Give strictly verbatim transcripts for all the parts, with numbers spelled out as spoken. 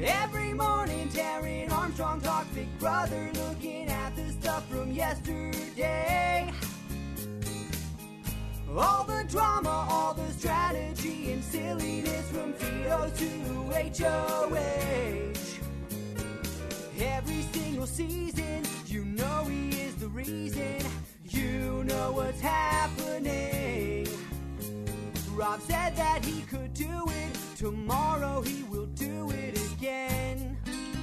Every morning, Taryn Armstrong talks Big Brother, looking at the stuff from yesterday. All the drama, all the strategy and silliness from Fido to H O H. Every single season, you know he is the reason. You know what's happening. Rob said that he could do it. Tomorrow he will do it again.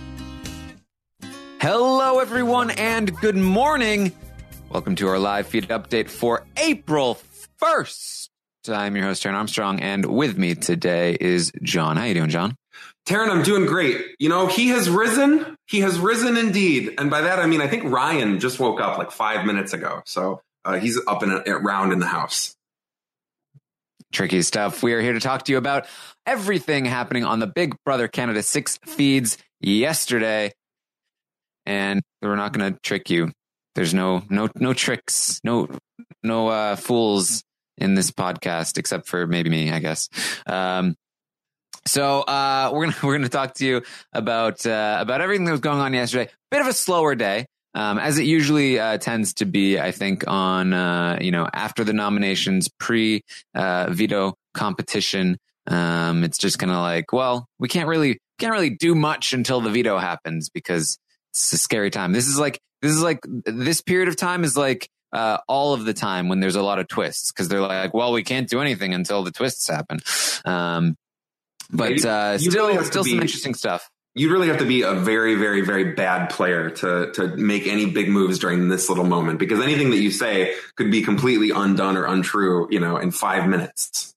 Hello, everyone, and good morning. Welcome to our live feed update for April first. I'm your host, Taryn Armstrong, and with me today is John. How you doing, John? Taryn, I'm doing great. You know, he has risen. He has risen indeed. And by that, I mean, I think Ryan just woke up like five minutes ago. So uh, he's up and around in the house. Tricky stuff. We are here to talk to you about everything happening on the Big Brother Canada six feeds yesterday. And we're not going to trick you. There's no no no tricks, no no uh, fools in this podcast, except for maybe me, I guess. Um, so uh, we're gonna we're gonna talk to you about uh, about everything that was going on yesterday. Bit of a slower day. Um, as it usually uh, tends to be, I think, on, uh, you know, after the nominations, pre uh, veto competition. Um, it's just kind of like, well, we can't really can't really do much until the veto happens because it's a scary time. This is like this is like this period of time is like uh, all of the time when there's a lot of twists because they're like, well, we can't do anything until the twists happen. Um, but uh, you still, really still be- some interesting stuff. You really have to be a very, very, very bad player to to make any big moves during this little moment, because anything that you say could be completely undone or untrue, you know, in five minutes.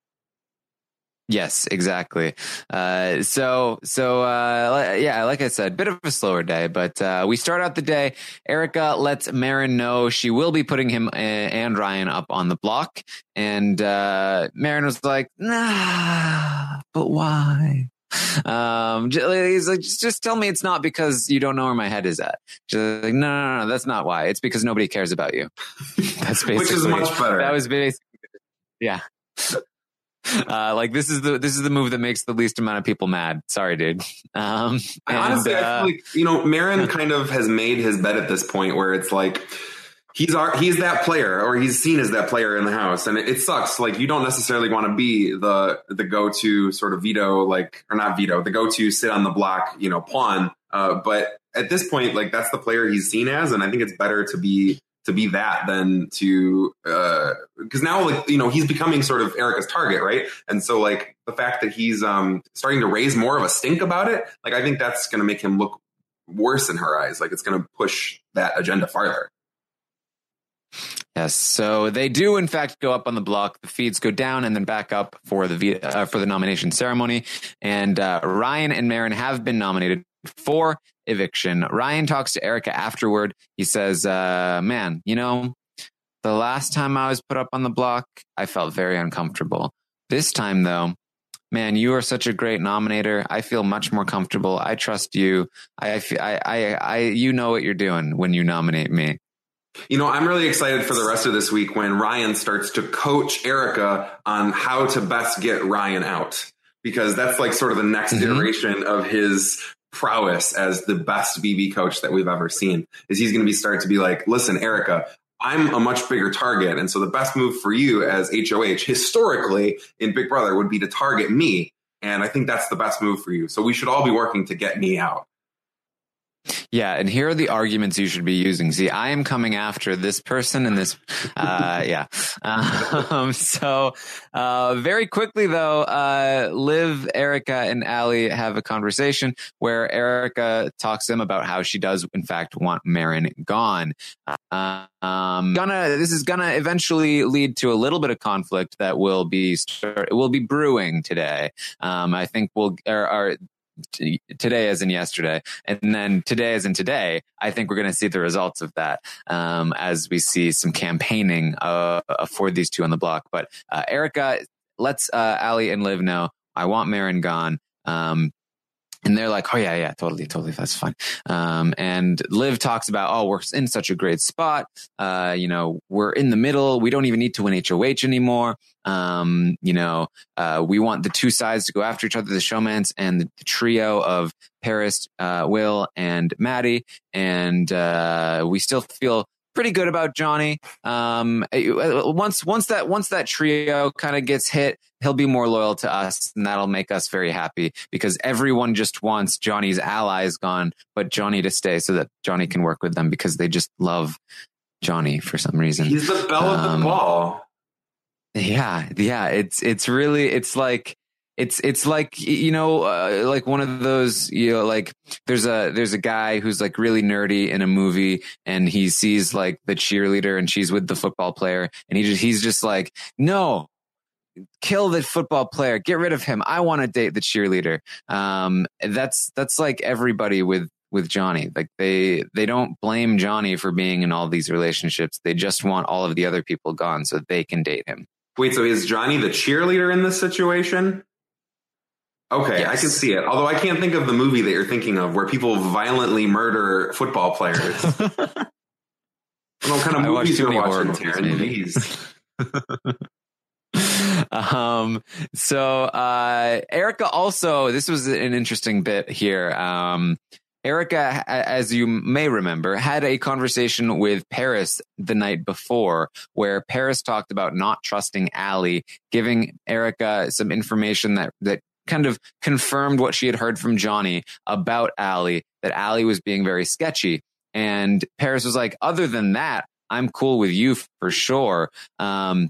Yes, exactly. Uh, so, so, uh, yeah, like I said, bit of a slower day, but, uh, we start out the day. Erica lets Marin know she will be putting him and Ryan up on the block. And, uh, Marin was like, nah, but why? Um, he's like, just, just tell me it's not because you don't know where my head is at. She's like, no, no, no, that's not why. It's because nobody cares about you. That's basically, which is much better. That was basically, yeah. Uh, like this is the this is the move that makes the least amount of people mad. Sorry, dude. Um, and, Honestly, uh, I feel like, you know, Marin kind of has made his bed at this point where it's like he's our, he's that player, or he's seen as that player in the house, and it, it sucks. Like, you don't necessarily want to be the the go to sort of veto, like, or not veto, the go to sit on the block, you know, pawn. Uh, but at this point, like, that's the player he's seen as, and I think it's better to be. to be that than to, uh, cause now, like, you know, he's becoming sort of Erica's target. Right. And so, like, the fact that he's, um, starting to raise more of a stink about it, like, I think that's going to make him look worse in her eyes. Like, it's going to push that agenda farther. Yes. So they do, in fact, go up on the block. The feeds go down and then back up for the, uh, for the nomination ceremony. And, uh, Ryan and Marin have been nominated for eviction. Ryan talks to Erica afterward. He says, uh, man, you know, the last time I was put up on the block, I felt very uncomfortable. This time, though, man, you are such a great nominator. I feel much more comfortable. I trust you. I, I, I, I, you know what you're doing when you nominate me. You know, I'm really excited for the rest of this week when Ryan starts to coach Erica on how to best get Ryan out, because that's like sort of the next mm-hmm. iteration of his prowess as the best B B coach that we've ever seen. Is he's going to be start to be like, listen, Erica, I'm a much bigger target. And so the best move for you as H O H historically in Big Brother would be to target me. And I think that's the best move for you. So we should all be working to get me out. Yeah, and here are the arguments you should be using. See, I am coming after this person and this, uh, yeah. Um, so, uh, very quickly though, uh, Liv, Erica, and Ali have a conversation where Erica talks to them about how she does, in fact, want Marin gone. Uh, um, gonna, this is gonna eventually lead to a little bit of conflict that will be, start, will be brewing today. Um, I think we'll, or, or T- today as in yesterday, and then today as in today, I think we're going to see the results of that um, as we see some campaigning uh, for these two on the block. But uh, Erica lets uh, Ali and Liv know, I want Marin gone. Um, And they're like, oh, yeah, yeah, totally, totally. That's fine. Um, and Liv talks about, oh, we're in such a great spot. Uh, you know, we're in the middle. We don't even need to win H O H anymore. Um, you know, uh, we want the two sides to go after each other, the showmans and the trio of Paris, uh, Will, and Maddie. And uh, we still feel pretty good about Johnny. Um, once, once that, once that trio kind of gets hit, he'll be more loyal to us, and that'll make us very happy because everyone just wants Johnny's allies gone, but Johnny to stay so that Johnny can work with them because they just love Johnny for some reason. He's the belle of um, the ball. Yeah. Yeah. It's, it's really, it's like, It's it's like, you know, uh, like one of those, you know, like there's a there's a guy who's like really nerdy in a movie and he sees like the cheerleader and she's with the football player and he just he's just like, no, kill the football player, get rid of him. I want to date the cheerleader. Um, that's that's like everybody with with Johnny. Like they they don't blame Johnny for being in all these relationships. They just want all of the other people gone so they can date him. Wait, so is Johnny the cheerleader in this situation? Okay, yes. I can see it. Although I can't think of the movie that you're thinking of where people violently murder football players. I don't know what kind of I movies you're watching, Taryn. um, so uh, Erica also, this was an interesting bit here. Um, Erica, as you may remember, had a conversation with Paris the night before where Paris talked about not trusting Allie, giving Erica some information that, that kind of confirmed what she had heard from Johnny about Allie, that Allie was being very sketchy. And Paris was like, other than that, I'm cool with you for sure. Um,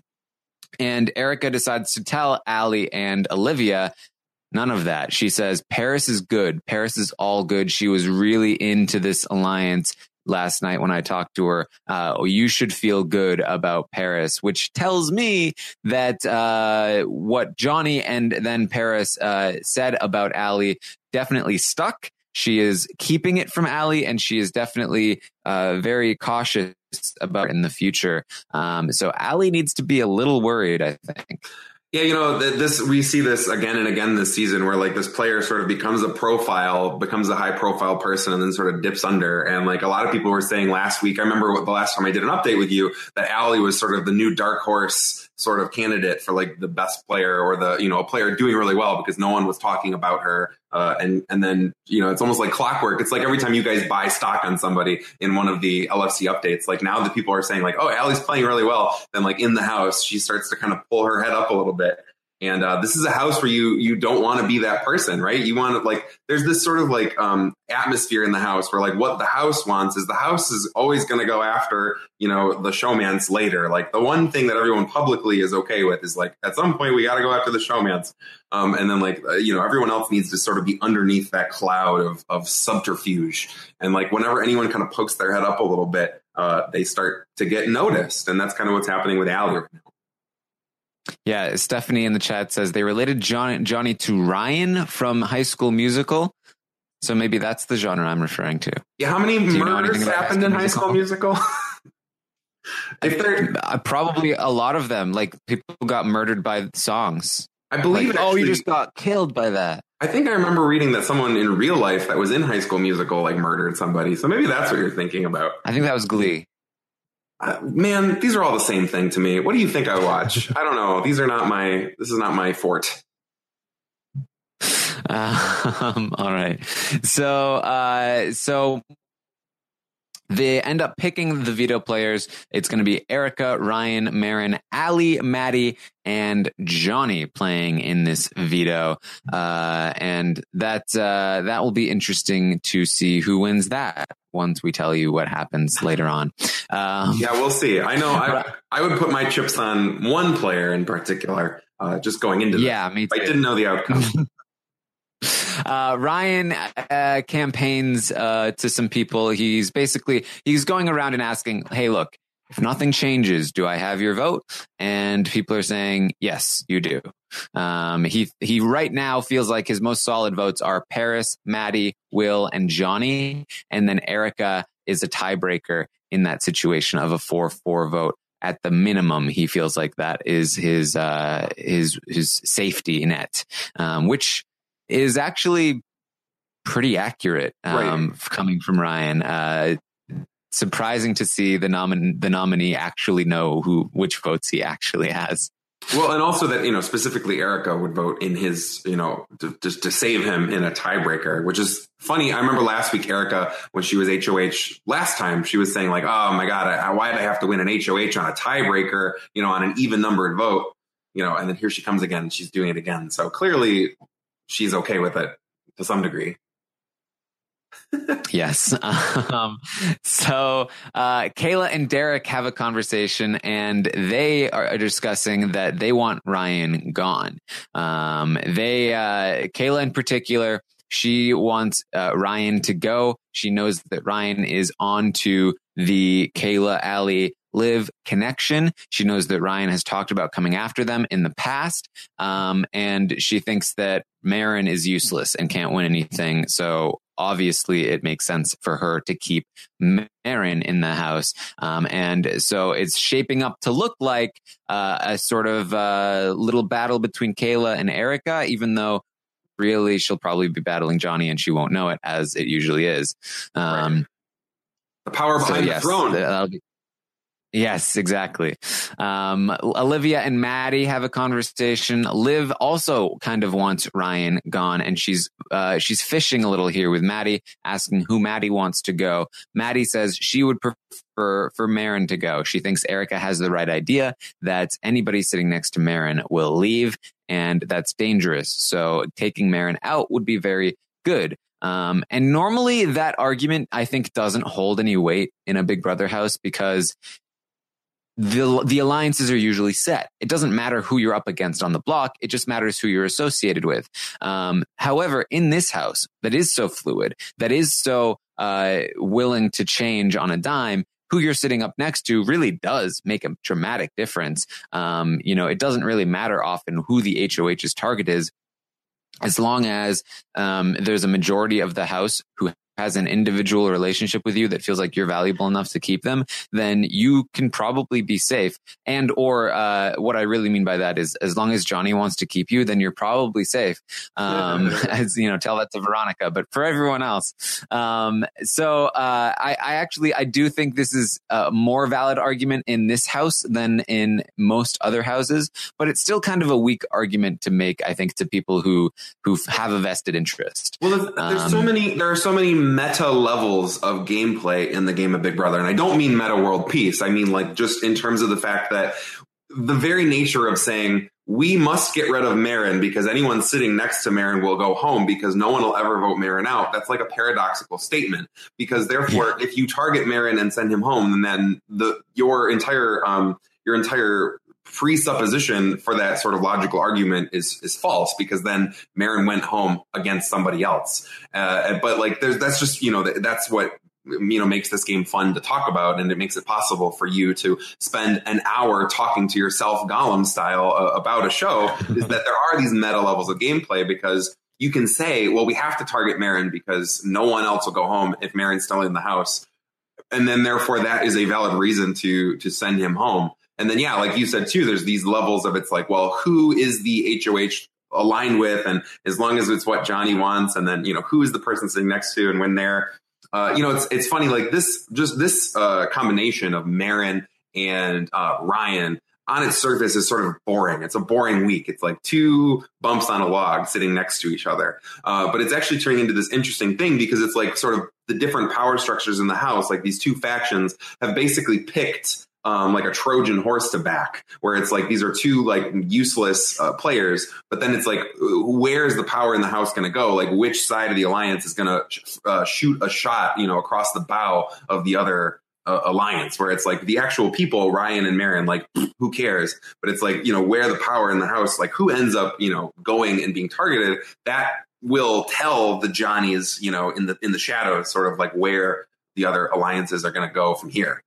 and Erica decides to tell Allie and Olivia none of that. She says, Paris is good. Paris is all good. She was really into this alliance last night when I talked to her. Uh, you should feel good about Paris, which tells me that uh, what Johnny and then Paris uh, said about Allie definitely stuck. She is keeping it from Allie, and she is definitely uh, very cautious about it in the future. Um, so Allie needs to be a little worried, I think. Yeah, you know, this we see this again and again this season where like this player sort of becomes a profile, becomes a high profile person and then sort of dips under. And like a lot of people were saying last week, I remember what the last time I did an update with you, that Allie was sort of the new dark horse sort of candidate for like the best player or the, you know, a player doing really well because no one was talking about her. Uh, and, and then, you know, it's almost like clockwork. It's like every time you guys buy stock on somebody in one of the L F C updates, like now that people are saying like, oh, Allie's playing really well. Then like in the house, she starts to kind of pull her head up a little bit. And uh, this is a house where you you don't want to be that person, right? You want to like, there's this sort of like um, atmosphere in the house where like what the house wants is the house is always going to go after, you know, the showmans later. Like the one thing that everyone publicly is okay with is like, at some point we got to go after the showmans. Um, and then like, uh, you know, everyone else needs to sort of be underneath that cloud of, of subterfuge. And like whenever anyone kind of pokes their head up a little bit, uh, they start to get noticed. And that's kind of what's happening with Allie right now. Yeah, Stephanie in the chat says they related John, Johnny to Ryan from High School Musical. So maybe that's the genre I'm referring to. Yeah, how many murders happened in High School Musical? If they're uh, probably a lot of them, like people got murdered by songs. I believe. Like, actually, oh, you just got killed by that. I think I remember reading that someone in real life that was in High School Musical like murdered somebody. So maybe that's what you're thinking about. I think that was Glee. Uh, man, these are all the same thing to me. What do you think I watch? I don't know. These are not my, this is not my forte. Um, all right. So, uh, so they end up picking the veto players. It's going to be Erica, Ryan, Marin, Allie, Maddie, and Johnny playing in this veto. Uh, and that, uh, that will be interesting to see who wins that once we tell you what happens later on. Um, yeah, we'll see. I know I, I would put my chips on one player in particular, uh, just going into this. Yeah, me too. I didn't know the outcome. Uh, Ryan uh, campaigns uh, to some people. He's basically, he's going around and asking, hey, look, if nothing changes, do I have your vote? And people are saying, yes, you do. Um, he, he right now feels like his most solid votes are Paris, Maddie, Will, and Johnny. And then Erica is a tiebreaker in that situation of a four four vote. At the minimum, he feels like that is his, uh, his, his safety net, um, which is actually pretty accurate um, right. coming from Ryan. Uh, surprising to see the nomin- the nominee actually know who which votes he actually has. Well, and also that, you know, specifically Erica would vote in his, you know, to, just to save him in a tiebreaker, which is funny. I remember last week, Erica, when she was H O H last time, she was saying like, oh my God, I, why did I have to win an H O H on a tiebreaker, you know, on an even numbered vote, you know, and then here she comes again and she's doing it again. So clearly she's okay with it to some degree. Yes. Um, so uh, Kayla and Derek have a conversation, and they are discussing that they want Ryan gone. Um, they, uh, Kayla in particular, she wants uh, Ryan to go. She knows that Ryan is on to the Kayla, Allie, Liv connection. She knows that Ryan has talked about coming after them in the past. Um, and she thinks that Maren is useless and can't win anything. So obviously it makes sense for her to keep Maren in the house. Um, and so it's shaping up to look like uh, a sort of uh, little battle between Kayla and Erica, even though really she'll probably be battling Johnny and she won't know it, as it usually is. Um, right. The power behind so yes, the throne. That'll be, yes, exactly. Um, Olivia and Maddie have a conversation. Liv also kind of wants Ryan gone, and she's uh, she's fishing a little here with Maddie, asking who Maddie wants to go. Maddie says she would prefer for Maren to go. She thinks Erica has the right idea, that anybody sitting next to Maren will leave, and that's dangerous. So taking Maren out would be very good. Um, and normally that argument, I think, doesn't hold any weight in a Big Brother house because the the alliances are usually set. It doesn't matter who you're up against on the block. It just matters who you're associated with. Um, however, in this house that is so fluid, that is so uh, willing to change on a dime, who you're sitting up next to really does make a dramatic difference. Um, you know, it doesn't really matter often who the H O H's target is, as long as um, there's a majority of the house who has an individual relationship with you that feels like you're valuable enough to keep them, then you can probably be safe. And or uh, what I really mean by that is, as long as Johnny wants to keep you, then you're probably safe. Um, as you know, tell that to Veronica. But for everyone else, um, so uh, I, I actually I do think this is a more valid argument in this house than in most other houses. But it's still kind of a weak argument to make, I think, to people who who have a vested interest. Well, there's, there's um, so many. There are so many meta levels of gameplay in the game of Big Brother. And I don't mean meta world peace. I mean, like, just in terms of the fact that the very nature of saying we must get rid of Maren because anyone sitting next to Maren will go home because no one will ever vote Maren out. That's like a paradoxical statement, because therefore, if you target Maren and send him home, then the your entire um, your entire presupposition for that sort of logical argument is is false, because then Maren went home against somebody else. Uh, but like, there's that's just, you know, that's what, you know, makes this game fun to talk about, and it makes it possible for you to spend an hour talking to yourself Gollum style uh, about a show. Is that there are these meta levels of gameplay, because you can say, well, we have to target Maren because no one else will go home if Maren's still in the house, and then therefore that is a valid reason to to send him home. And then, yeah, like you said, too, there's these levels of, it's like, well, who is the H O H aligned with? And as long as it's what Johnny wants, and then, you know, who is the person sitting next to, and when they're, uh, you know, it's it's funny, like this, just this uh, combination of Maren and uh, Ryan on its surface is sort of boring. It's a boring week. It's like two bumps on a log sitting next to each other. Uh, but it's actually turning into this interesting thing, because it's like sort of the different power structures in the house, like these two factions have basically picked Um, like a Trojan horse to back, where it's like these are two like useless uh, players, but then it's like, where's the power in the house going to go? Like, which side of the alliance is going to uh, shoot a shot, you know, across the bow of the other uh, alliance? Where it's like the actual people, Ryan and Maren, like, who cares? But it's like, you know, where the power in the house, like who ends up, you know, going and being targeted, that will tell the Johnnies, you know, in the in the shadows, sort of like where the other alliances are going to go from here.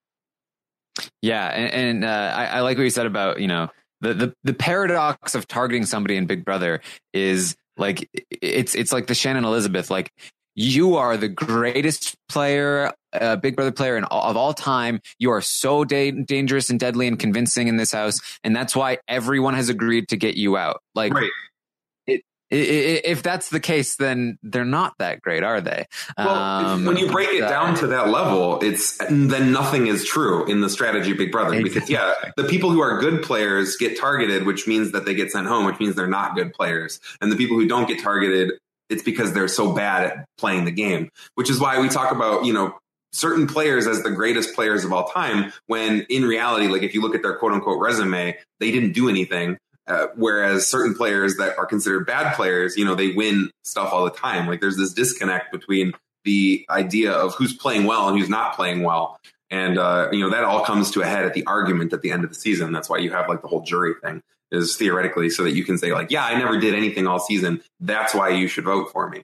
Yeah, and, and uh, I, I like what you said about, you know, the, the the paradox of targeting somebody in Big Brother is like, it's it's like the Shannon Elizabeth, like, you are the greatest player, uh, Big Brother player in all, of all time. You are so da- dangerous and deadly and convincing in this house, and that's why everyone has agreed to get you out. Like, right. it if that's the case, then they're not that great, are they? Well, Um, when you break it uh, down to that level, it's then nothing is true in the strategy of Big Brother. Exactly. Because yeah, the people who are good players get targeted, which means that they get sent home, which means they're not good players. And the people who don't get targeted, it's because they're so bad at playing the game, which is why we talk about, you know, certain players as the greatest players of all time, when in reality, like if you look at their quote unquote resume, they didn't do anything. Uh, whereas certain players that are considered bad players, you know, they win stuff all the time. Like there's this disconnect between the idea of who's playing well and who's not playing well. And, uh, you know, that all comes to a head at the argument at the end of the season. That's why you have like the whole jury thing is theoretically so that you can say like, yeah, I never did anything all season. That's why you should vote for me.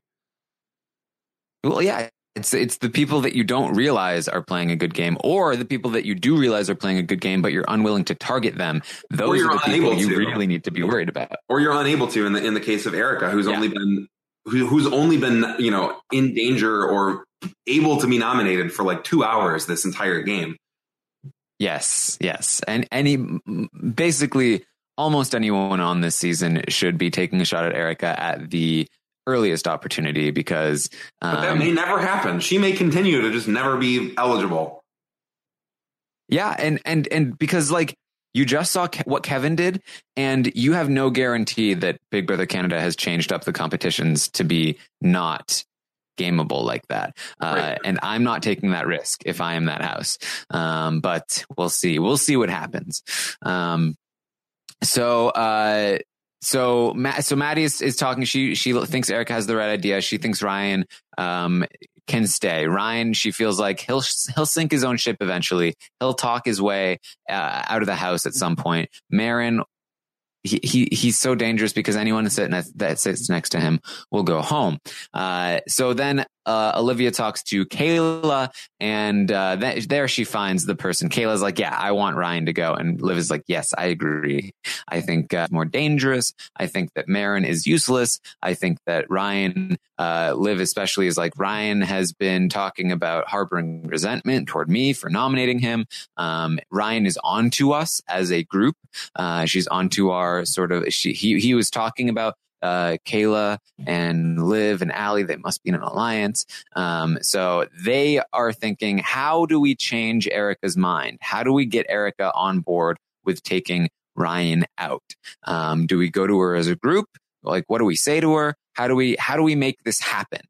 Well, yeah. It's it's the people that you don't realize are playing a good game, or the people that you do realize are playing a good game, but you're unwilling to target them. Those are the people you really need to be worried about. Or you're unable to in the in the case of Erica, who's yeah. only been who, who's only been you know in danger or able to be nominated for like two hours this entire game. Yes, yes, and any basically almost anyone on this season should be taking a shot at Erica at the earliest opportunity, because um, but that may never happen. She may continue to just never be eligible. Yeah, and and and because like you just saw Ke- what Kevin did, and you have no guarantee that Big Brother Canada has changed up the competitions to be not gameable like that. Uh, right. And I'm not taking that risk if I am that house. Um, but we'll see. We'll see what happens. Um, so. Uh, So, so Maddie is, is talking. She she thinks Erica has the right idea. She thinks Ryan um, can stay. Ryan, she feels like he'll he'll sink his own ship eventually. He'll talk his way uh, out of the house at some point. Marin, he, he he's so dangerous because anyone that sits, that sits next to him will go home. Uh, so then uh, Olivia talks to Kayla, and uh, that, there she finds the person. Kayla's like, yeah, I want Ryan to go. And Liv is like, yes, I agree. I think uh, more dangerous. I think that Marin is useless. I think that Ryan, uh, Liv especially, is like, Ryan has been talking about harboring resentment toward me for nominating him. Um, Ryan is onto us as a group. Uh, she's onto our sort of, she, he, he was talking about Uh, Kayla and Liv and Allie, they must be in an alliance. Um, so they are thinking, how do we change Erica's mind? How do we get Erica on board with taking Ryan out? Um, do we go to her as a group? Like, what do we say to her? How do we, how do we make this happen?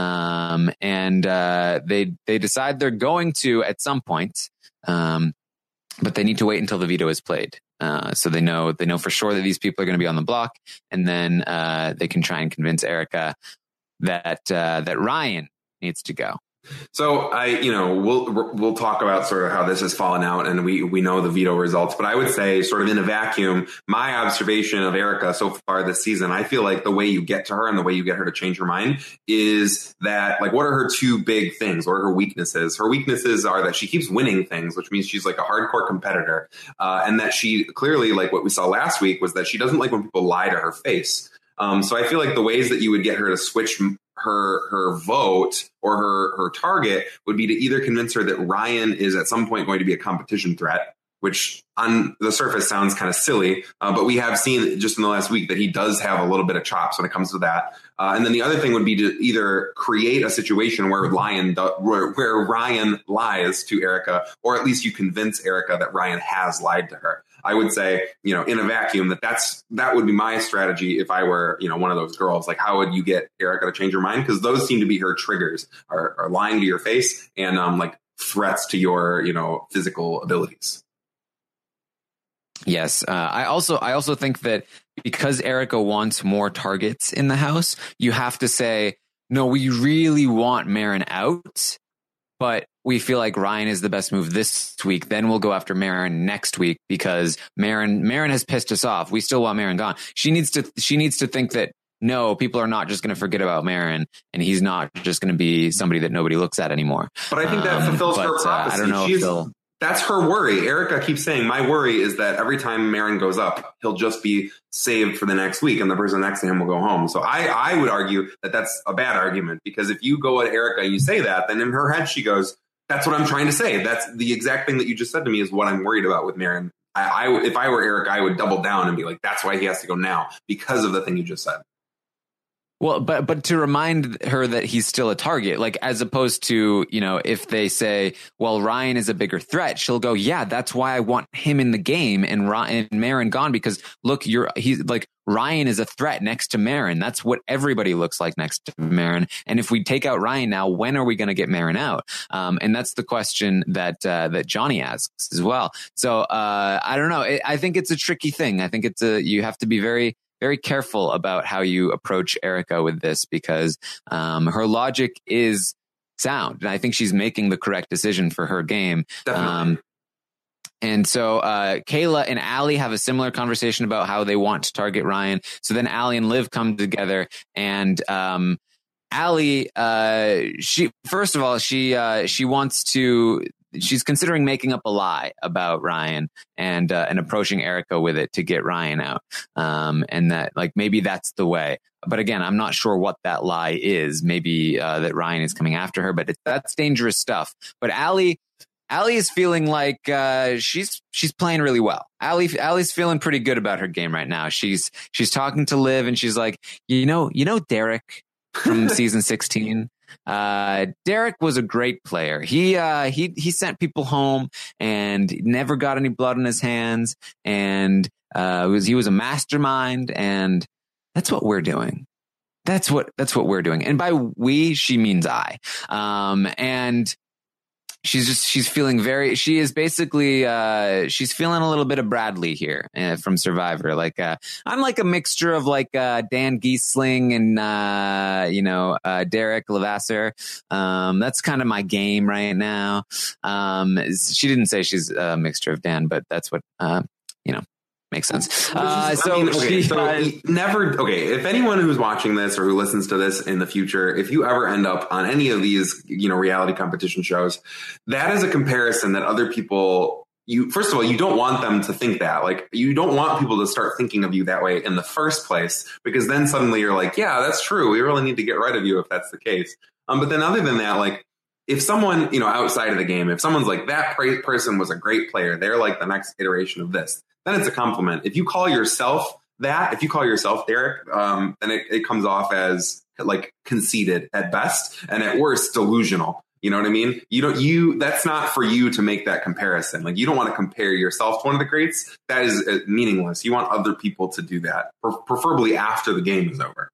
Um, and, uh, they, they decide they're going to at some point, um, but they need to wait until the veto is played. Uh, so they know they know for sure that these people are going to be on the block, and then uh, they can try and convince Erica that uh, that Ryan needs to go. So I, you know, we'll we'll talk about sort of how this has fallen out, and we we know the veto results. But I would say, sort of in a vacuum, my observation of Erica so far this season, I feel like the way you get to her and the way you get her to change her mind is that, like, what are her two big things? What are her weaknesses? Her weaknesses are that she keeps winning things, which means she's like a hardcore competitor, uh, and that she clearly, like what we saw last week, was that she doesn't like when people lie to her face. Um, so I feel like the ways that you would get her to switch her her vote or her her target would be to either convince her that Ryan is at some point going to be a competition threat, which on the surface sounds kind of silly, uh, but we have seen just in the last week that he does have a little bit of chops when it comes to that. Uh, and then the other thing would be to either create a situation where Ryan do, where, where Ryan lies to Erica, or at least you convince Erica that Ryan has lied to her. I would say, you know, in a vacuum, that that's that would be my strategy if I were, you know, one of those girls. Like, how would you get Erica to change her mind? Because those seem to be her triggers: are, are lying to your face and um, like threats to your, you know, physical abilities. Yes, uh, I also I also think that because Erica wants more targets in the house, you have to say, no, we really want Marin out, but we feel like Ryan is the best move this week. Then we'll go after Marin next week because Marin Marin has pissed us off. We still want Marin gone. She needs to she needs to think that, no, people are not just going to forget about Marin, and he's not just going to be somebody that nobody looks at anymore. But I think that um, fulfills but, her prophecy. Uh, I don't know She's, if they'll... That's her worry. Erica keeps saying, my worry is that every time Marin goes up, he'll just be saved for the next week and the person next to him will go home. So I, I would argue that that's a bad argument, because if you go at Erica and you say that, then in her head she goes, that's what I'm trying to say. That's the exact thing that you just said to me is what I'm worried about with Marin. I, I, if I were Erica, I would double down and be like, that's why he has to go now, because of the thing you just said. Well, but but to remind her that he's still a target, like as opposed to, you know, if they say, well, Ryan is a bigger threat, she'll go, yeah, that's why I want him in the game and Ryan and Maren gone, because look, you're he's like Ryan is a threat next to Maren. That's what everybody looks like next to Maren. And if we take out Ryan now, when are we going to get Maren out? Um, and that's the question that uh, that Johnny asks as well. So uh, I don't know. I, I think it's a tricky thing. I think it's a you have to be very. very careful about how you approach Erika with this, because um, her logic is sound. And I think she's making the correct decision for her game. Um, and so uh, Kayla and Allie have a similar conversation about how they want to target Ryan. So then Allie and Liv come together, and um, Allie, uh, she first of all, she uh, she wants to. She's considering making up a lie about Ryan and uh, and approaching Erika with it to get Ryan out. Um, and that like maybe that's the way. But again, I'm not sure what that lie is. Maybe uh, that Ryan is coming after her, but it, that's dangerous stuff. But Allie, Allie is feeling like uh, she's she's playing really well. Allie Allie's feeling pretty good about her game right now. She's she's talking to Liv, and she's like, you know, you know, Derek from season sixteen. Uh, Derek was a great player. He, uh, he, he sent people home and never got any blood on his hands. And, uh, was, he was a mastermind, and that's what we're doing. That's what, that's what we're doing. And by we, she means I. Um, and she's just, she's feeling very, she is basically, uh, she's feeling a little bit of Bradley here uh, from Survivor. Like, uh, I'm like a mixture of like, uh, Dan Giesling and, uh, you know, uh, Derek Levasseur. Um, that's kind of my game right now. Um, she didn't say she's a mixture of Dan, but that's what, uh, you know, makes sense. Uh, so, I mean, okay, she, so uh, never, okay, if anyone who's watching this or who listens to this in the future, if you ever end up on any of these, you know, reality competition shows, that is a comparison that other people, you, first of all, you don't want them to think that. Like, you don't want people to start thinking of you that way in the first place, because then suddenly you're like, yeah, that's true. We really need to get rid of you if that's the case. Um, but then other than that, like, if someone, you know, outside of the game, if someone's like, that person was a great player, they're like the next iteration of this, then it's a compliment. If you call yourself that, if you call yourself Derek, um, then it, it comes off as like conceited at best, and at worst delusional. You know what I mean? You don't, you, that's not for you to make that comparison. Like, you don't want to compare yourself to one of the greats. That is uh, meaningless. You want other people to do that, preferably after the game is over.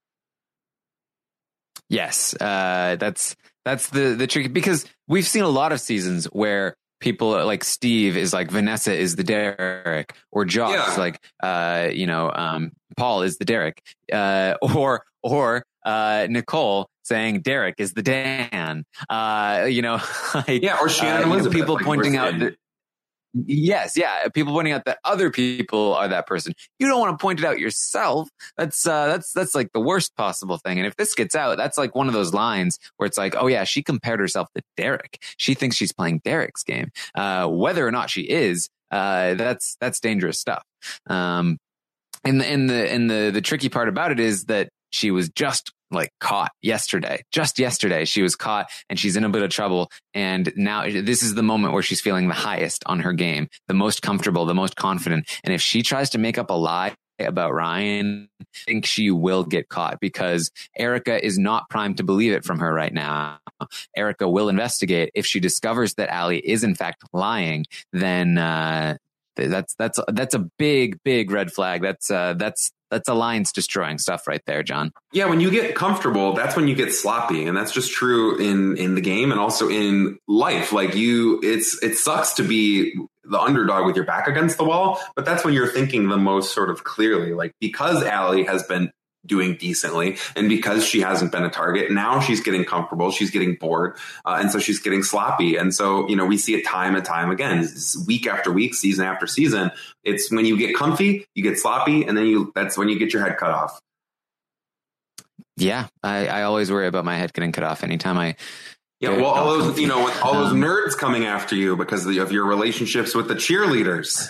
Yes, uh, that's that's the the trick, because we've seen a lot of seasons where people like Steve is like Vanessa is the Derek, or Josh yeah. like uh, you know um, Paul is the Derek, uh, or or uh, Nicole saying Derek is the Dan. Uh, you know, like yeah, or Shannon uh, you know, people like pointing out that. Yes, yeah. People pointing out that other people are that person. You don't want to point it out yourself. That's uh, that's that's like the worst possible thing. And if this gets out, that's like one of those lines where it's like, oh yeah, she compared herself to Derek. She thinks she's playing Derek's game. Uh, whether or not she is, uh, that's that's dangerous stuff. Um, and the and the and the the tricky part about it is that she was just like caught yesterday, just yesterday she was caught, and she's in a bit of trouble. And now this is the moment where she's feeling the highest on her game, the most comfortable, the most confident. And if she tries to make up a lie about Ryan, I think she will get caught, because Erika is not primed to believe it from her right now. Erika will investigate. If she discovers that Allie is in fact lying, then uh, that's that's that's a big, big red flag. That's uh, that's That's alliance destroying stuff right there, John. Yeah, when you get comfortable, that's when you get sloppy, and that's just true in in the game and also in life. Like you, it's it sucks to be the underdog with your back against the wall, but that's when you're thinking the most sort of clearly. Like, because Allie has been doing decently, and because she hasn't been a target, now she's getting comfortable, she's getting bored, uh, and so she's getting sloppy. And so, you know, we see it time and time again, it's week after week, season after season. It's when you get comfy, you get sloppy, and then you that's when you get your head cut off. Yeah, I, I always worry about my head getting cut off anytime I yeah well all those comfy. You know, with all those um, nerds coming after you because of your relationships with the cheerleaders.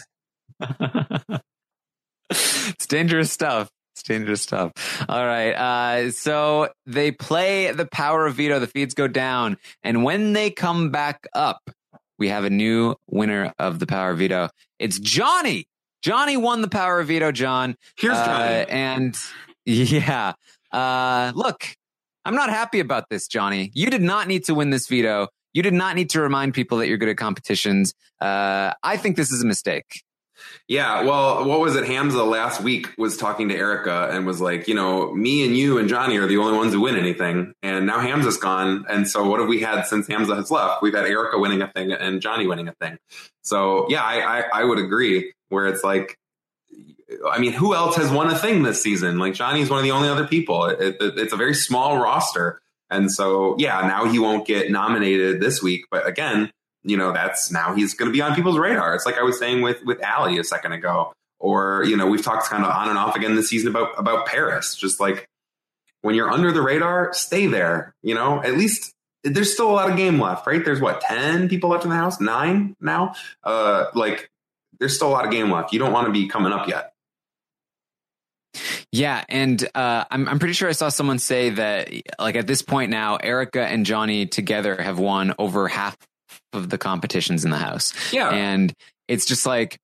It's dangerous stuff. It's dangerous stuff. All right. Uh, so they play the power of veto. The feeds go down. And when they come back up, we have a new winner of the power of veto. It's Johnny. Johnny won the power of veto, John. Here's Johnny. Uh, and yeah. Uh, look, I'm not happy about this, Johnny. You did not need to win this veto. You did not need to remind people that you're good at competitions. Uh, I think this is a mistake. Yeah, well, what was it? Hamza last week was talking to Erica and was like, you know, me and you and Johnny are the only ones who win anything. And now Hamza's gone. And so what have we had since Hamza has left? We've had Erica winning a thing and Johnny winning a thing. So, yeah, I, I, I would agree where it's like, I mean, who else has won a thing this season? Like Johnny's one of the only other people. It, it, it's a very small roster. And so, yeah, now he won't get nominated this week. But again, you know, that's now he's going to be on people's radar. It's like I was saying with, with Allie a second ago, or, you know, we've talked kind of on and off again this season about, about Paris. Just like when you're under the radar, stay there, you know, at least there's still a lot of game left, right? There's what, ten people left in the house, nine now. Uh, like there's still a lot of game left. You don't want to be coming up yet. Yeah, and uh, I'm I'm pretty sure I saw someone say that like at this point now, Erica and Johnny together have won over half of the competitions in the house. Yeah, and it's just like,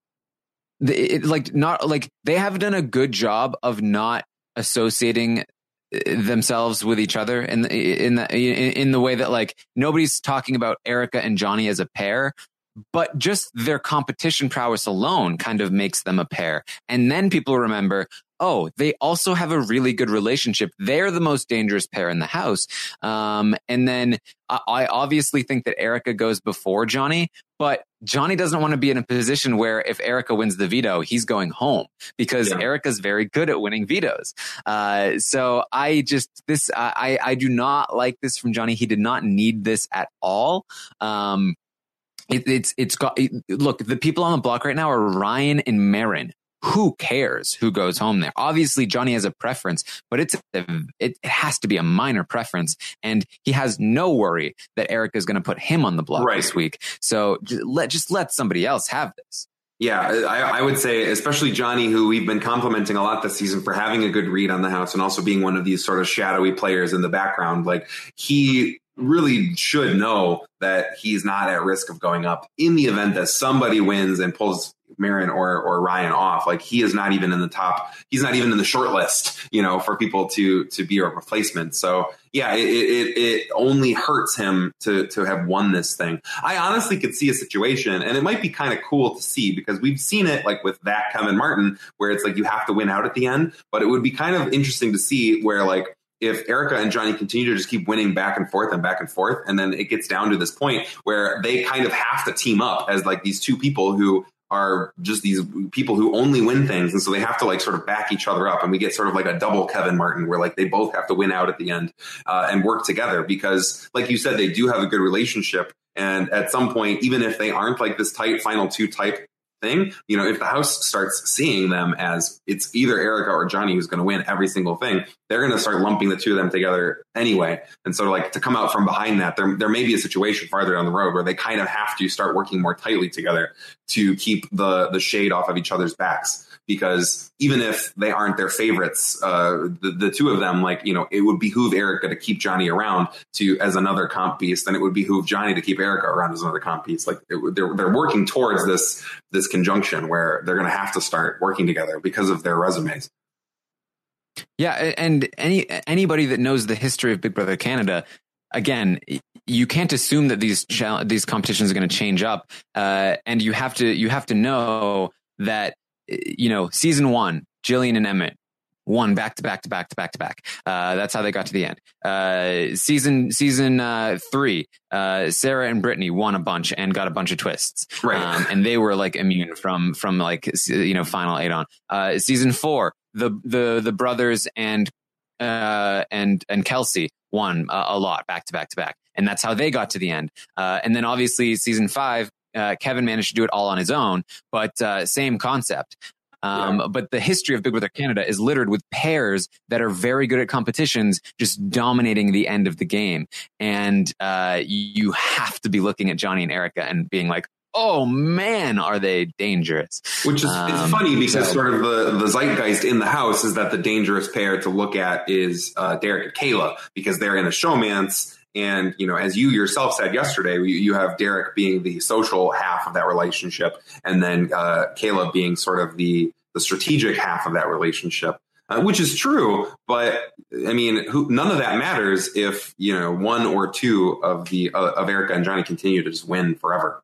it, like not like they have done a good job of not associating themselves with each other in the, in the in, in the way that like nobody's talking about Erica and Johnny as a pair. But just their competition prowess alone kind of makes them a pair. And then people remember, oh, they also have a really good relationship. They're the most dangerous pair in the house. Um, and then I, I obviously think that Erica goes before Johnny, but Johnny doesn't want to be in a position where if Erica wins the veto, he's going home because yeah. Erica's very good at winning vetoes. Uh, so I just, this, I, I do not like this from Johnny. He did not need this at all. Um, It, it's it's got it, look, the people on the block right now are Ryan and Marin. Who cares who goes home there? Obviously, Johnny has a preference, but it's a, it, it has to be a minor preference, and he has no worry that Erica is going to put him on the block right. this week. So just let just let somebody else have this. Yeah, I, I would say, especially Johnny, who we've been complimenting a lot this season for having a good read on the house and also being one of these sort of shadowy players in the background. Like he really should know that he's not at risk of going up in the event that somebody wins and pulls Marin or or Ryan off. Like he is not even in the top. He's not even in the short list, you know, for people to to be a replacement. So yeah, it it, it only hurts him to to have won this thing. I honestly could see a situation, and it might be kind of cool to see because we've seen it like with that Kevin Martin, where it's like you have to win out at the end. But it would be kind of interesting to see where like if Erica and Johnny continue to just keep winning back and forth and back and forth, and then it gets down to this point where they kind of have to team up as like these two people who are just these people who only win things. And so they have to like sort of back each other up. And we get sort of like a double Kevin Martin where like they both have to win out at the end uh, and work together because like you said, they do have a good relationship. And at some point, even if they aren't like this tight final two type thing, you know, if the house starts seeing them as it's either Erica or Johnny who's going to win every single thing, they're going to start lumping the two of them together anyway. And so like to come out from behind that, there, there may be a situation farther down the road where they kind of have to start working more tightly together to keep the, the shade off of each other's backs. Because even if they aren't their favorites, uh, the, the two of them, like, you know, it would behoove Erica to keep Johnny around to as another comp piece. Then it would behoove Johnny to keep Erica around as another comp piece. Like it, they're they're working towards this this conjunction where they're going to have to start working together because of their resumes. Yeah, and any anybody that knows the history of Big Brother Canada, again, you can't assume that these these competitions are going to change up, uh, and you have to you have to know that. You know, season one, Jillian and Emmett won back to back to back to back to back. Uh, that's how they got to the end. Uh, season season uh, three, uh, Sarah and Brittany won a bunch and got a bunch of twists. Right. Um, and they were like immune from from like, you know, final eight on. Uh, season four, the the the brothers and uh, and and Kelsey won a, a lot back to back to back. And that's how they got to the end. Uh, and then obviously season five, Uh, Kevin managed to do it all on his own, but uh, same concept. Um, yeah. But the history of Big Brother Canada is littered with pairs that are very good at competitions, just dominating the end of the game. And uh, you have to be looking at Johnny and Erica and being like, oh man, are they dangerous? Which is um, it's funny because so, sort of the, the zeitgeist in the house is that the dangerous pair to look at is uh, Derek and Kayla because they're in a showmance. And, you know, as you yourself said yesterday, you, you have Derek being the social half of that relationship and then uh, Kayla being sort of the, the strategic half of that relationship. uh, which is true. But I mean, who, none of that matters if, you know, one or two of the uh, of Erica and Johnny continue to just win forever.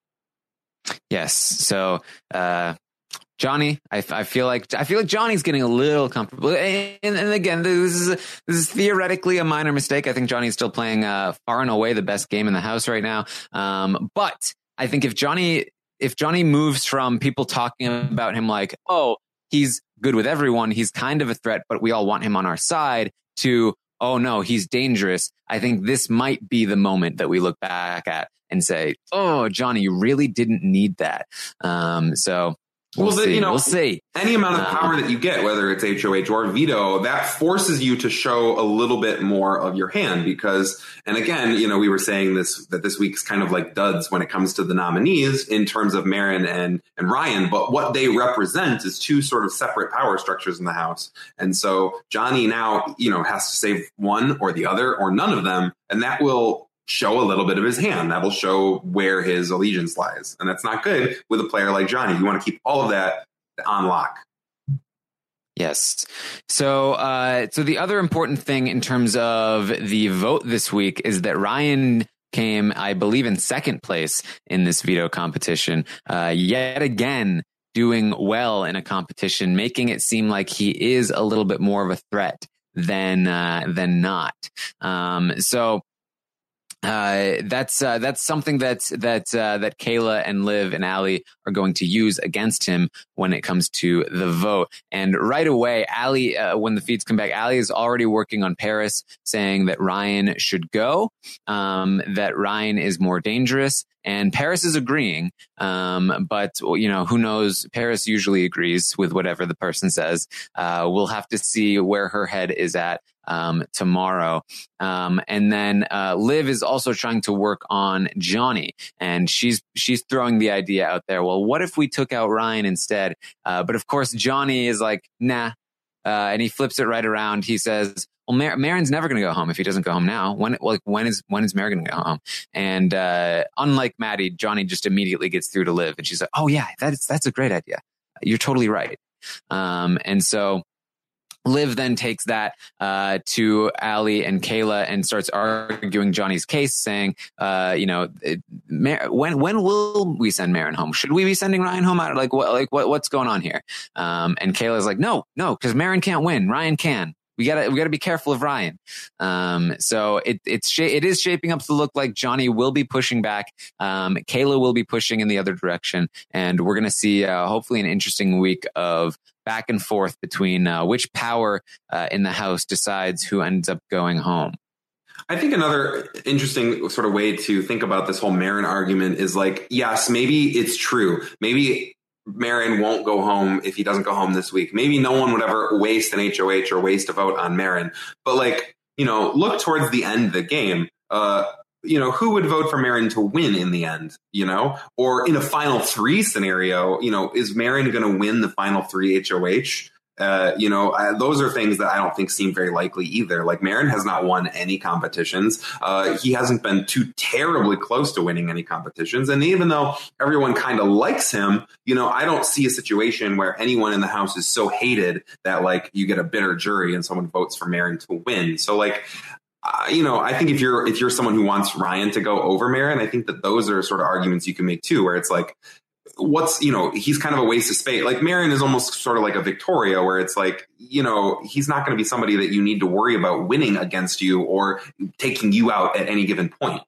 Yes. So, uh, Johnny, I, I feel like I feel like Johnny's getting a little comfortable, and, and again, this is a, this is theoretically a minor mistake. I think Johnny's still playing uh, far and away the best game in the house right now. Um, but I think if Johnny if Johnny moves from people talking about him like, oh, he's good with everyone, he's kind of a threat, but we all want him on our side, to, oh no, he's dangerous. I think this might be the moment that we look back at and say, oh, Johnny, you really didn't need that. Um, so. We'll, well, see. You know, we'll see. Any amount of power um, that you get, whether it's H O H or veto, that forces you to show a little bit more of your hand because, and again, you know, we were saying this, that this week's kind of like duds when it comes to the nominees in terms of Marin and, and Ryan, but what they represent is two sort of separate power structures in the house. And so Johnny now, you know, has to save one or the other or none of them. And that will show a little bit of his hand. That will show where his allegiance lies. And that's not good with a player like Johnny. You want to keep all of that on lock. Yes. So, uh, so the other important thing in terms of the vote this week is that Ryan came, I believe, in second place in this veto competition. Uh, yet again, doing well in a competition, making it seem like he is a little bit more of a threat than, uh, than not. Um, so, Uh, that's, uh, that's something that, that, uh, that Kayla and Liv and Allie are going to use against him when it comes to the vote. And right away, Allie, uh, when the feeds come back, Allie is already working on Paris, saying that Ryan should go, um, that Ryan is more dangerous. And Paris is agreeing. Um, but, you know, who knows? Paris usually agrees with whatever the person says. Uh, we'll have to see where her head is at, um, tomorrow. Um, and then, uh, Liv is also trying to work on Johnny, and she's, she's throwing the idea out there. Well, what if we took out Ryan instead? Uh, but of course, Johnny is like, nah. Uh, and he flips it right around. He says, well, Mar- Marin's never going to go home if he doesn't go home now. When, like, when is, when is Marin going to go home? And, uh, unlike Maddie, Johnny just immediately gets through to Liv, and she's like, oh yeah, that's, that's a great idea. You're totally right. Um, and so Liv then takes that, uh, to Allie and Kayla and starts arguing Johnny's case, saying, uh, you know, it, Mar- when, when will we send Marin home? Should we be sending Ryan home? Out? Like, what, like, what, what's going on here? Um, and Kayla's like, no, no, because Marin can't win. Ryan can. We gotta, we gotta be careful of Ryan. Um, so it, it's, sh- it is shaping up to look like Johnny will be pushing back. Um, Kayla will be pushing in the other direction. And we're going to see, uh, hopefully an interesting week of back and forth between, uh, which power, uh, in the house decides who ends up going home. I think another interesting sort of way to think about this whole Marin argument is like, yes, maybe it's true. Maybe Marin won't go home if he doesn't go home this week. Maybe no one would ever waste an H O H or waste a vote on Marin. But like, you know, look towards the end of the game. Uh, you know, who would vote for Marin to win in the end, you know? Or in a final three scenario, you know, is Marin going to win the final three H O H? Uh, you know, uh, those are things that I don't think seem very likely either. Like Marin has not won any competitions. Uh, he hasn't been too terribly close to winning any competitions. And even though everyone kind of likes him, you know, I don't see a situation where anyone in the house is so hated that like you get a bitter jury and someone votes for Marin to win. So like, uh, you know, I think if you're, if you're someone who wants Ryan to go over Marin, I think that those are sort of arguments you can make too, where it's like, what's, you know, he's kind of a waste of space. Like Marin is almost sort of like a Victoria, where it's like, you know, he's not going to be somebody that you need to worry about winning against you or taking you out at any given point.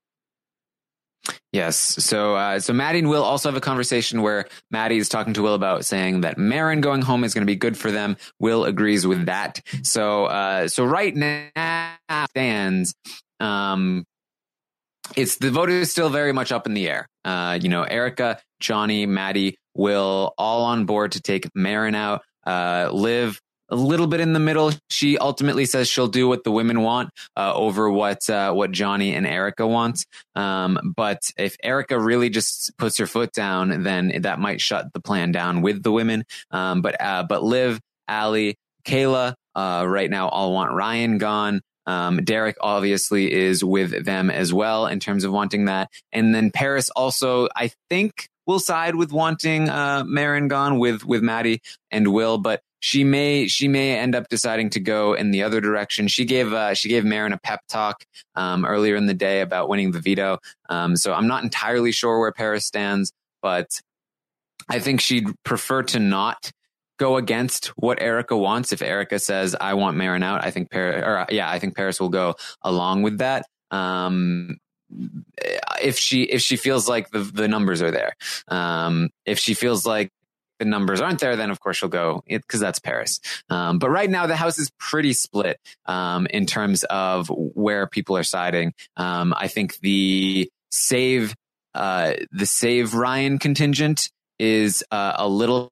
Yes. So, uh, so Maddie and Will also have a conversation where Maddie is talking to Will about saying that Marin going home is going to be good for them. Will agrees with that. So, uh, so right now stands, um, it's the vote is still very much up in the air. Uh, you know, Erica, Johnny, Maddie, Will all on board to take Marin out. Uh, Liv a little bit in the middle. She ultimately says she'll do what the women want, uh, over what, uh, what Johnny and Erica want. Um, but if Erica really just puts her foot down, then that might shut the plan down with the women. Um, but, uh, but Liv, Allie, Kayla, uh, right now all want Ryan gone. Um, Derek obviously is with them as well in terms of wanting that. And then Paris also, I think, will side with wanting, uh, Marin gone with, with Maddie and Will, but she may she may end up deciding to go in the other direction. She gave uh, she gave Marin a pep talk um, earlier in the day about winning the veto. Um, so I'm not entirely sure where Paris stands, but I think she'd prefer to not go against what Erika wants. If Erika says, I want Marin out, I think Paris, or yeah, I think Paris will go along with that. Um, if she, if she feels like the, the numbers are there, um, if she feels like the numbers aren't there, then of course she'll go, because that's Paris. Um, but right now the house is pretty split, um, in terms of where people are siding. Um, I think the save, uh, the save Ryan contingent is uh, a little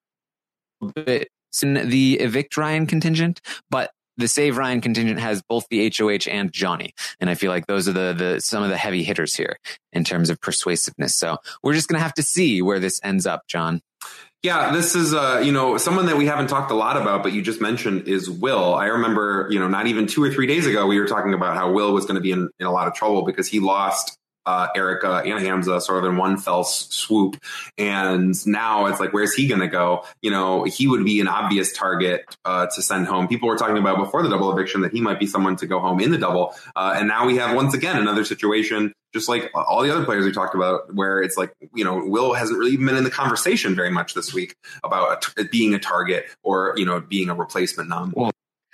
bit in the evict Ryan contingent, but the save Ryan contingent has both the H O H and Johnny. And I feel like those are the, the, some of the heavy hitters here in terms of persuasiveness. So we're just going to have to see where this ends up, John. Yeah, this is, uh, you know, someone that we haven't talked a lot about, but you just mentioned is Will. I remember, you know, not even two or three days ago, we were talking about how Will was going to be in, in a lot of trouble because he lost Uh, Erika and Hamza sort of in one fell swoop. And now it's like, where's he going to go? You know, he would be an obvious target uh, to send home. People were talking about before the double eviction that he might be someone to go home in the double. Uh, and now we have once again another situation, just like all the other players we talked about, where it's like, you know, Will hasn't really been in the conversation very much this week about a t- being a target or, you know, being a replacement nom. Well,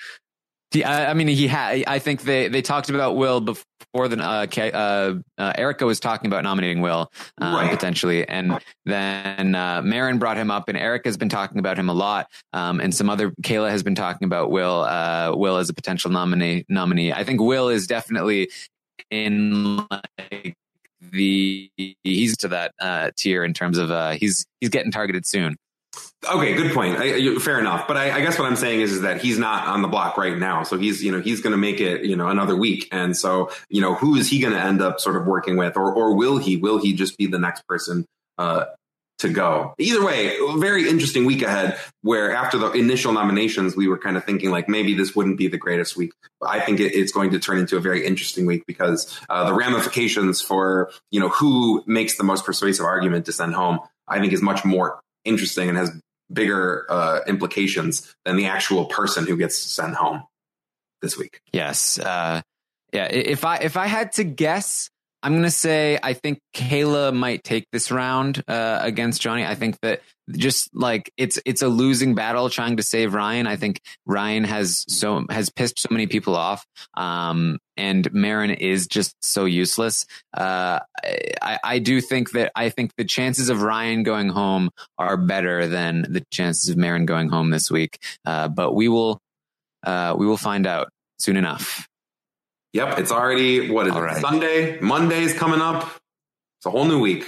I, I mean, he had. I think they, they talked about Will before the uh, uh, uh, Erika was talking about nominating Will um, right. potentially, and then uh, Marin brought him up, and Erika's been talking about him a lot, um, and some other Kayla has been talking about Will. Uh, Will as a potential nominee. Nominee. I think Will is definitely in like the he's to that uh, tier in terms of uh, he's he's getting targeted soon. Okay, good point. I, fair enough. But I, I guess what I'm saying is, is that he's not on the block right now. So he's, you know, he's going to make it, you know, another week. And so, you know, who is he going to end up sort of working with, or, or will he, will he just be the next person uh, to go? Either way, very interesting week ahead, where after the initial nominations, we were kind of thinking like maybe this wouldn't be the greatest week. But I think it, it's going to turn into a very interesting week because uh, the ramifications for, you know, who makes the most persuasive argument to send home, I think is much more interesting and has bigger uh, implications than the actual person who gets sent home this week. Yes. Uh, yeah. If I, if I had to guess, I'm going to say, I think Kayla might take this round uh, against Johnny. I think that just like it's, it's a losing battle trying to save Ryan. I think Ryan has so, has pissed so many people off. Um, and Marin is just so useless. Uh, I, I do think that, I think the chances of Ryan going home are better than the chances of Marin going home this week. Uh, but we will, uh, we will find out soon enough. Yep, it's already, what is all it, right. Sunday? Monday's coming up. It's a whole new week.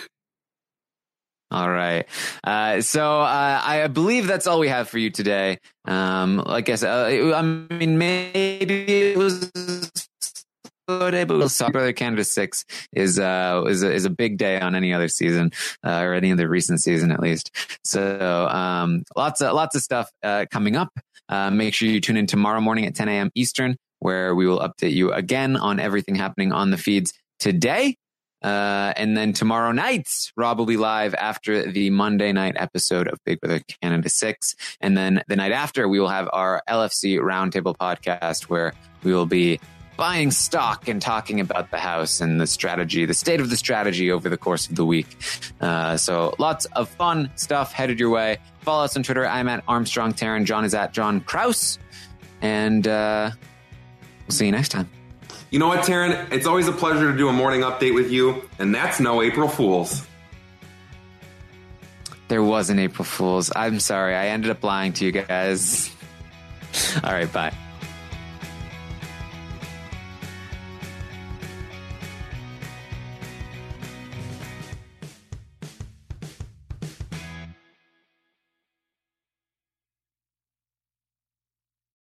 All right. Uh, so uh, I believe that's all we have for you today. Um, like I said, uh, I mean, maybe it was a day, but we'll talk Brother Canada six is, uh, is, a, is a big day on any other season uh, or any other recent season, at least. So um, lots of, lots of stuff uh, coming up. Uh, make sure you tune in tomorrow morning at ten a.m. Eastern, where we will update you again on everything happening on the feeds today. Uh, and then tomorrow night, Rob will be live after the Monday night episode of Big Brother Canada six. And then the night after, we will have our L F C Roundtable podcast, where we will be buying stock and talking about the house and the strategy, the state of the strategy over the course of the week. Uh, so lots of fun stuff headed your way. Follow us on Twitter. I'm at Armstrong Taryn. John is at John Kraus. And uh, we'll see you next time. You know what, Taryn? It's always a pleasure to do a morning update with you, and that's no April Fool's. There was an April Fool's. I'm sorry. I ended up lying to you guys. All right, bye.